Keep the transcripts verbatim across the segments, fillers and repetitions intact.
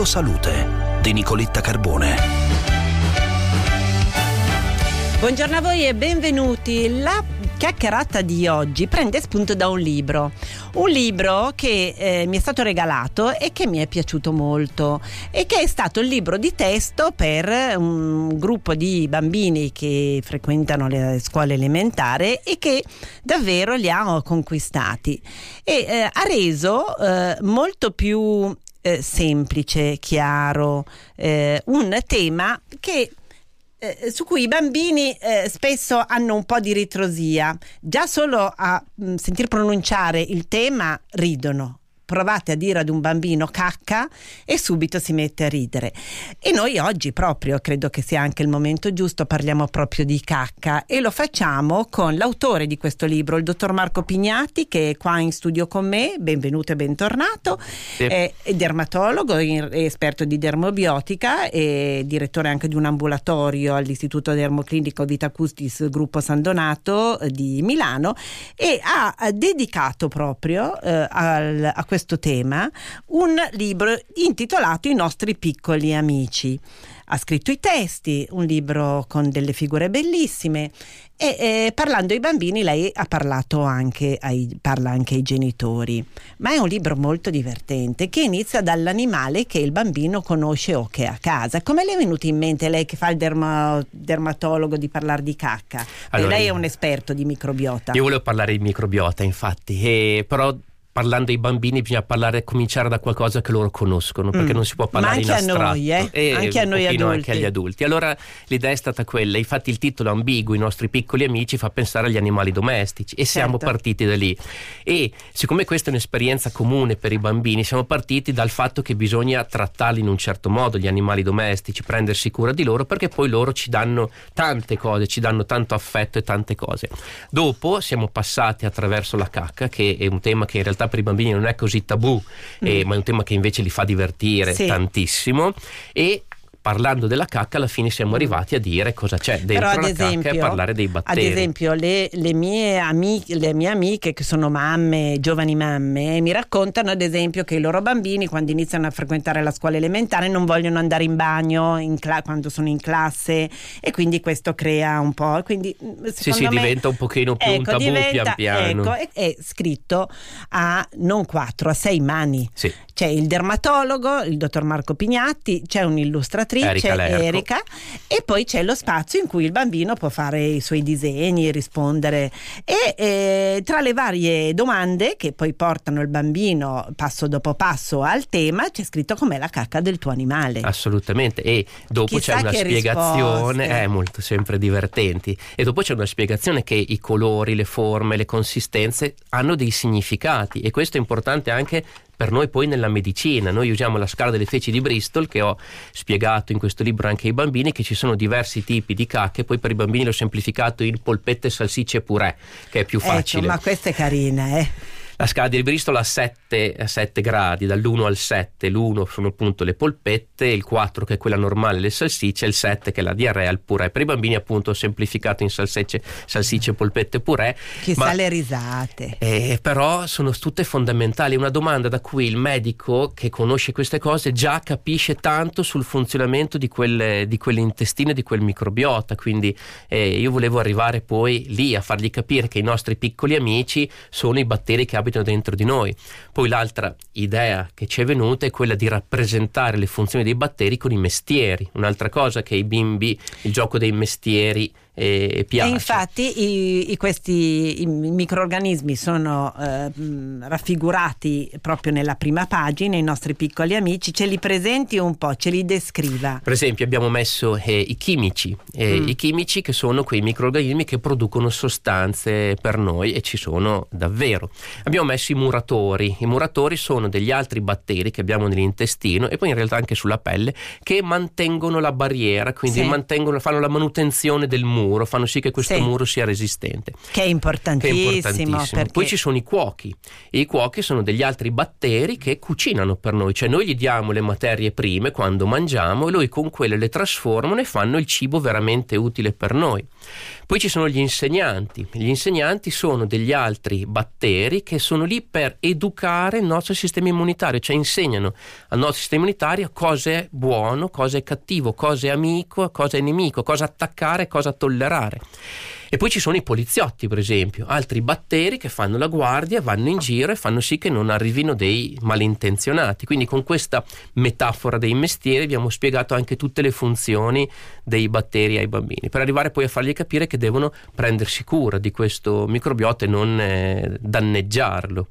Vivo Salute di Nicoletta Carbone. Buongiorno a voi e benvenuti. La chiacchierata di oggi prende spunto da un libro, un libro che eh, mi è stato regalato e che mi è piaciuto molto e che è stato il libro di testo per un gruppo di bambini che frequentano le scuole elementari e che davvero li ha conquistati e eh, ha reso eh, molto più eh, semplice, chiaro, eh, un tema che Eh, su cui i bambini eh, spesso hanno un po' di ritrosia. Già solo a mh, sentir pronunciare il tema ridono. Provate a dire ad un bambino cacca e subito si mette a ridere. E noi oggi proprio, credo che sia anche il momento giusto, parliamo proprio di cacca e lo facciamo con l'autore di questo libro, il dottor Marco Pignatti, che è qua in studio con me. Benvenuto e bentornato. Sì. È, è dermatologo, è esperto di dermobiotica, è direttore anche di un ambulatorio all'Istituto Dermoclinico Vita Custis Gruppo San Donato di Milano e ha, ha dedicato proprio eh, al, a questo tema un libro intitolato I nostri piccoli amici. Ha scritto i testi, un libro con delle figure bellissime e eh, parlando ai bambini lei ha parlato anche ai, parla anche ai genitori, ma è un libro molto divertente che inizia dall'animale che il bambino conosce o che ha a casa. Come le è venuto in mente, lei che fa il derma, dermatologo, di parlare di cacca? Allora, lei è un esperto di microbiota. Io volevo parlare di microbiota, infatti, e però parlando ai bambini bisogna parlare, cominciare da qualcosa che loro conoscono, perché mm. non si può parlare in astratto. Ma anche a noi, eh? E anche a noi adulti. Anche agli adulti. Allora l'idea è stata quella, infatti il titolo ambiguo, I nostri piccoli amici, fa pensare agli animali domestici e certo. Siamo partiti da lì. E siccome questa è un'esperienza comune per i bambini, siamo partiti dal fatto che bisogna trattarli in un certo modo, gli animali domestici, prendersi cura di loro, perché poi loro ci danno tante cose, ci danno tanto affetto e tante cose. Dopo siamo passati attraverso la cacca, che è un tema che in realtà per i bambini non è così tabù, mm. eh, ma è un tema che invece li fa divertire sì. tantissimo, e parlando della cacca alla fine siamo arrivati a dire cosa c'è dentro Però, la esempio, cacca e parlare dei batteri. Ad esempio le, le, mie amiche, le mie amiche che sono mamme, giovani mamme, mi raccontano ad esempio che i loro bambini quando iniziano a frequentare la scuola elementare non vogliono andare in bagno in cla- quando sono in classe e quindi questo crea un po', quindi sì sì me, diventa un pochino più ecco, un tabù diventa, pian piano. Ecco, è, è scritto a non quattro, a sei mani. Sì. C'è il dermatologo, il dottor Marco Pignatti, c'è un'illustratrice, Erika, Erika, e poi c'è lo spazio in cui il bambino può fare i suoi disegni, rispondere e eh, tra le varie domande che poi portano il bambino passo dopo passo al tema c'è scritto com'è la cacca del tuo animale. Assolutamente, e dopo Chissà c'è una spiegazione, risposte. è molto sempre divertenti, e dopo c'è una spiegazione che i colori, le forme, le consistenze hanno dei significati, e questo è importante anche per noi poi nella medicina. Noi usiamo la scala delle feci di Bristol, che ho spiegato in questo libro anche ai bambini, che ci sono diversi tipi di cacche, poi per i bambini l'ho semplificato in polpette, salsicce e purè, che è più facile. Ecco, ma questa è carina, eh? La scala di Bristol ha sette gradi, dall'uno al sette. L'uno sono appunto le polpette, il quattro che è quella normale, le salsicce, il sette che è la diarrea, il purè. Per i bambini appunto ho semplificato in salsicce, salsicce polpette, purè. Chissà ma, le risate. Eh, però sono tutte fondamentali. Una domanda da cui il medico che conosce queste cose già capisce tanto sul funzionamento di quelle, di quell'intestino e di quel microbiota. Quindi eh, io volevo arrivare poi lì a fargli capire che i nostri piccoli amici sono i batteri che abitano dentro di noi. Poi l'altra idea che ci è venuta è quella di rappresentare le funzioni dei batteri con i mestieri, un'altra cosa che ai bimbi, il gioco dei mestieri e piace. E infatti i, i, questi i microrganismi sono eh, raffigurati proprio nella prima pagina, i nostri piccoli amici. Ce li presenti un po', ce li descriva. Per esempio abbiamo messo eh, i chimici eh, mm. i chimici che sono quei microrganismi che producono sostanze per noi, e ci sono davvero. Abbiamo messo i muratori. I muratori sono degli altri batteri che abbiamo nell'intestino e poi in realtà anche sulla pelle, che mantengono la barriera, quindi sì. mantengono, fanno la manutenzione del muro. muro fanno sì che questo sì. muro sia resistente. Che è importantissimo. Che è importantissimo. Perché... Poi ci sono i cuochi, e i cuochi sono degli altri batteri che cucinano per noi, cioè noi gli diamo le materie prime quando mangiamo e lui con quelle le trasformano e fanno il cibo veramente utile per noi. Poi ci sono gli insegnanti. Gli insegnanti sono degli altri batteri che sono lì per educare il nostro sistema immunitario, cioè insegnano al nostro sistema immunitario cosa è buono, cosa è cattivo, cosa è amico, cosa è nemico, cosa attaccare, cosa tollerare. E poi ci sono i poliziotti, per esempio, altri batteri che fanno la guardia, vanno in giro e fanno sì che non arrivino dei malintenzionati. Quindi con questa metafora dei mestieri abbiamo spiegato anche tutte le funzioni dei batteri ai bambini, per arrivare poi a fargli capire che devono prendersi cura di questo microbiota e non eh, danneggiarlo.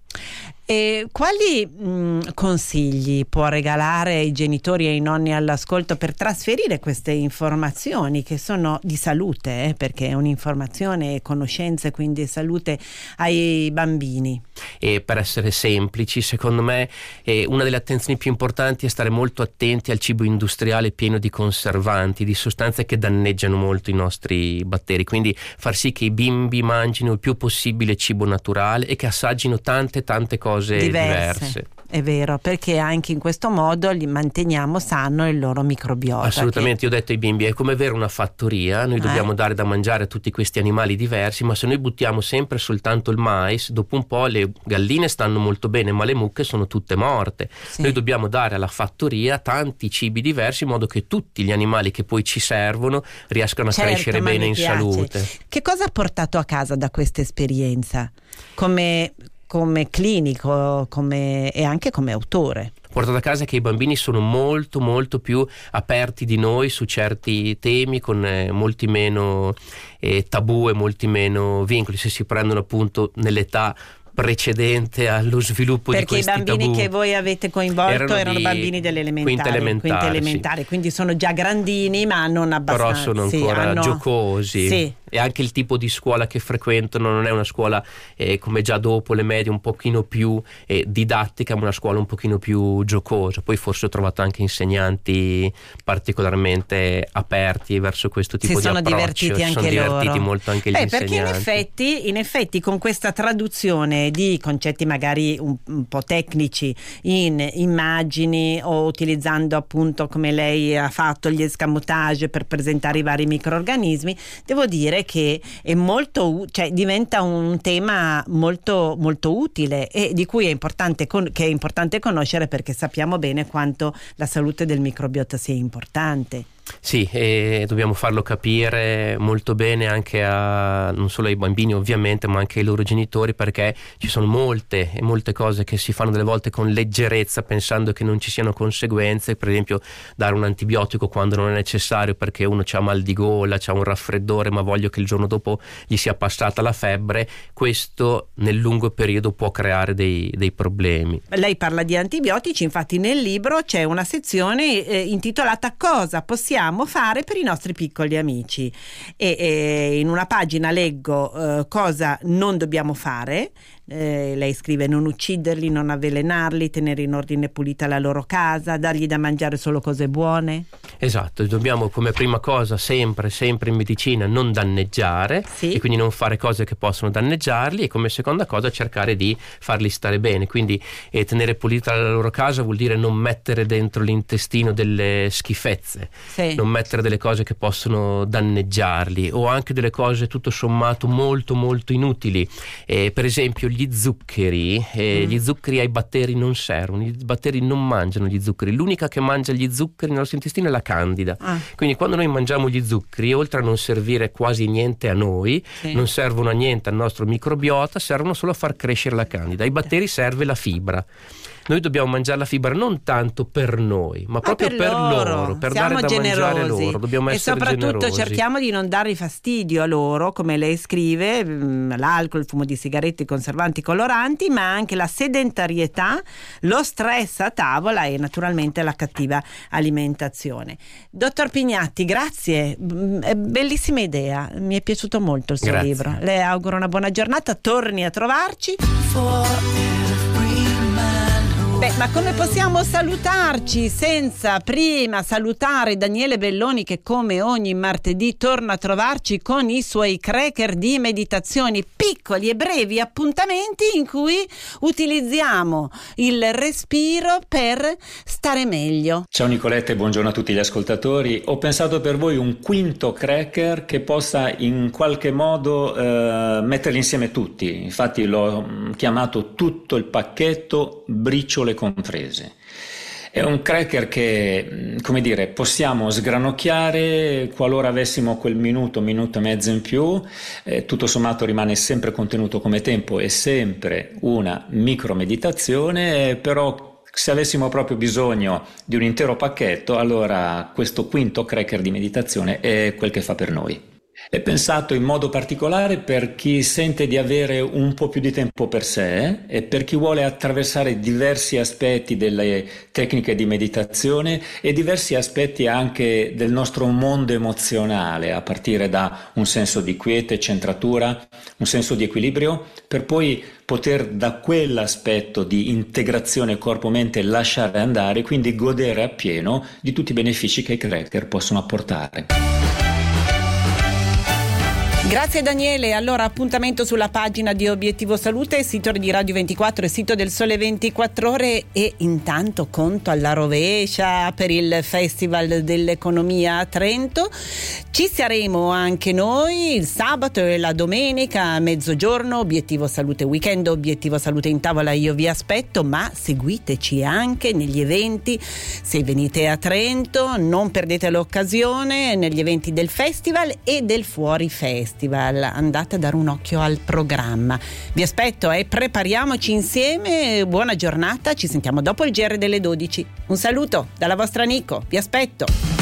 E quali mh, consigli può regalare ai genitori e ai nonni all'ascolto per trasferire queste informazioni che sono di salute, eh, perché è un'informazione e conoscenze, quindi salute, ai bambini? E per essere semplici, secondo me eh, una delle attenzioni più importanti è stare molto attenti al cibo industriale pieno di conservanti, di sostanze che danneggiano molto i nostri batteri, quindi far sì che i bimbi mangino il più possibile cibo naturale e che assaggino tante tante cose diverse. diverse. È vero, perché anche in questo modo li manteniamo sano il loro microbiota. Assolutamente, che... io ho detto ai bimbi, è come avere una fattoria, noi eh. dobbiamo dare da mangiare a tutti questi animali diversi, ma se noi buttiamo sempre soltanto il mais, dopo un po' le galline stanno molto bene, ma le mucche sono tutte morte. Sì. Noi dobbiamo dare alla fattoria tanti cibi diversi in modo che tutti gli animali che poi ci servono riescano a certo, crescere bene in piace. salute. Che cosa ha portato a casa da questa esperienza? Come... come clinico come, e anche come autore? Portato a casa che i bambini sono molto molto più aperti di noi su certi temi, con eh, molti meno eh, tabù e molti meno vincoli, se si prendono appunto nell'età precedente allo sviluppo perché di questi tabù. Perché i bambini che voi avete coinvolto erano, erano bambini dell'elementare, quinta elementare, quinta elementare sì. Quindi sono già grandini ma non abbastanza. Però sono ancora sì, hanno... giocosi. Sì. E anche il tipo di scuola che frequentano non è una scuola eh, come già dopo le medie un pochino più eh, didattica, ma una scuola un pochino più giocosa. Poi forse ho trovato anche insegnanti particolarmente aperti verso questo tipo si di approccio. Divertiti si anche sono divertiti loro. molto anche gli Beh, insegnanti. perché in effetti, in effetti con questa traduzione di concetti magari un, un po' tecnici in immagini, o utilizzando appunto come lei ha fatto gli escamotage per presentare i vari microrganismi, devo dire che è molto, cioè diventa un tema molto molto utile e di cui è importante con, che è importante conoscere, perché sappiamo bene quanto la salute del microbiota sia importante. Sì, e dobbiamo farlo capire molto bene anche a non solo ai bambini ovviamente, ma anche ai loro genitori, perché ci sono molte e molte cose che si fanno delle volte con leggerezza pensando che non ci siano conseguenze. Per esempio dare un antibiotico quando non è necessario perché uno ha mal di gola, ha un raffreddore, ma voglio che il giorno dopo gli sia passata la febbre. Questo nel lungo periodo può creare dei, dei problemi. Lei parla di antibiotici, infatti nel libro c'è una sezione eh, intitolata Cosa possiamo fare per i nostri piccoli amici, e, e in una pagina leggo eh, cosa non dobbiamo fare. Eh, lei scrive: non ucciderli, non avvelenarli, tenere in ordine pulita la loro casa, dargli da mangiare solo cose buone. Esatto, dobbiamo come prima cosa sempre sempre in medicina non danneggiare, sì. E quindi non fare cose che possono danneggiarli, e come seconda cosa cercare di farli stare bene. Quindi eh, tenere pulita la loro casa vuol dire non mettere dentro l'intestino delle schifezze, sì. Non mettere delle cose che possono danneggiarli, o anche delle cose tutto sommato molto molto inutili, eh, per esempio gli zuccheri. eh, mm. Gli zuccheri ai batteri non servono, i batteri non mangiano gli zuccheri, l'unica che mangia gli zuccheri nel nostro intestino è la candida. ah. Quindi quando noi mangiamo gli zuccheri, oltre a non servire quasi niente a noi, sì. Non servono a niente al nostro microbiota, servono solo a far crescere la candida. Ai batteri serve la fibra. Noi dobbiamo mangiare la fibra non tanto per noi, ma proprio ah, per, per loro, loro per Siamo dare da generosi. mangiare loro. Dobbiamo e essere soprattutto generosi. Cerchiamo di non dare fastidio a loro, come lei scrive, l'alcol, il fumo di sigarette, i conservanti, coloranti, ma anche la sedentarietà, lo stress a tavola e naturalmente la cattiva alimentazione. Dottor Pignatti, grazie, bellissima idea, mi è piaciuto molto il suo grazie. libro. Le auguro una buona giornata, torni a trovarci. Beh, ma come possiamo salutarci senza prima salutare Daniele Belloni, che come ogni martedì torna a trovarci con i suoi cracker di meditazioni, piccoli e brevi appuntamenti in cui utilizziamo il respiro per stare meglio. Ciao Nicoletta e buongiorno a tutti gli ascoltatori. Ho pensato per voi un quinto cracker che possa in qualche modo eh, metterli insieme tutti. Infatti l'ho chiamato tutto il pacchetto briciole comprese. È un cracker che, come dire, possiamo sgranocchiare qualora avessimo quel minuto, minuto e mezzo in più. Eh, tutto sommato rimane sempre contenuto come tempo e sempre una micro meditazione, però se avessimo proprio bisogno di un intero pacchetto, allora questo quinto cracker di meditazione è quel che fa per noi. È pensato in modo particolare per chi sente di avere un po' più di tempo per sé e per chi vuole attraversare diversi aspetti delle tecniche di meditazione e diversi aspetti anche del nostro mondo emozionale, a partire da un senso di quiete, centratura, un senso di equilibrio, per poi poter da quell'aspetto di integrazione corpo-mente lasciare andare, quindi godere appieno di tutti i benefici che i cracker possono apportare. Grazie Daniele, allora appuntamento sulla pagina di Obiettivo Salute, sito di Radio ventiquattro e sito del Sole ventiquattro Ore, e intanto conto alla rovescia per il Festival dell'Economia a Trento. Ci saremo anche noi il sabato e la domenica a mezzogiorno, Obiettivo Salute Weekend, Obiettivo Salute in tavola, io vi aspetto, ma seguiteci anche negli eventi, se venite a Trento non perdete l'occasione negli eventi del Festival e del Fuori Festival. Andate a dare un occhio al programma. Vi aspetto e prepariamoci insieme. Buona giornata, ci sentiamo dopo il G R delle dodici. Un saluto dalla vostra Nico, vi aspetto.